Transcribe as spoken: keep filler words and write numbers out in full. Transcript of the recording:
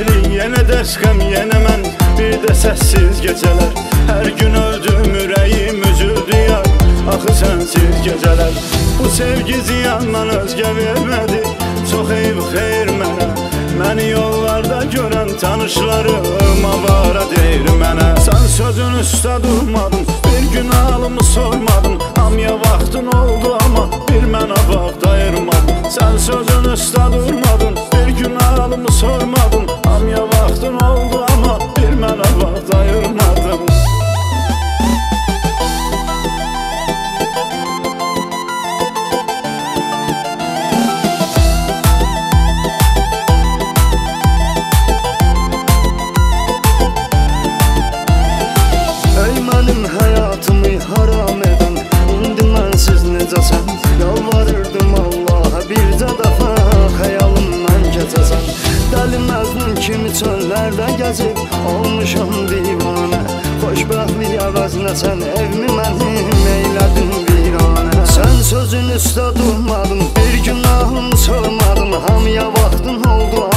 təklik, yenə dərs qəm, yenə mən, bir də səssiz gecələr. Hər gün öldüm, ürəyim üzüldü yar, axı sənsiz gecələr. Bu sevgi ziyandan özgə vermədi, çox eyb xeyr mənə. Məni yollarda görən tanışlarım avara deyir mənə. Sən sözün üstə durmadın, bir gün halımı sormadın. Hamıya vaxtın oldu amma bir mənə vaxt ayırmadın. Sən sözün üstə durmadın, bir gün halımı sormadın. Hamıya vaxtın oldu amma bir mənə vaxt ayırmadın. Mənim həyatımı haram edən, indi mənsiz necəsən? Yalvarırdım Allaha bircə dəfə, xəyalımdan keçəsən. Dəli Məcnun kimi çöllərdə gəzib, olmuşam divanə. Xoşbəxtlik əvəzinə sən evimi mənim eylədin viranə. Sən sözün üstə durmadın, bir günahımı sormadın. Hamıya vaxtın oldu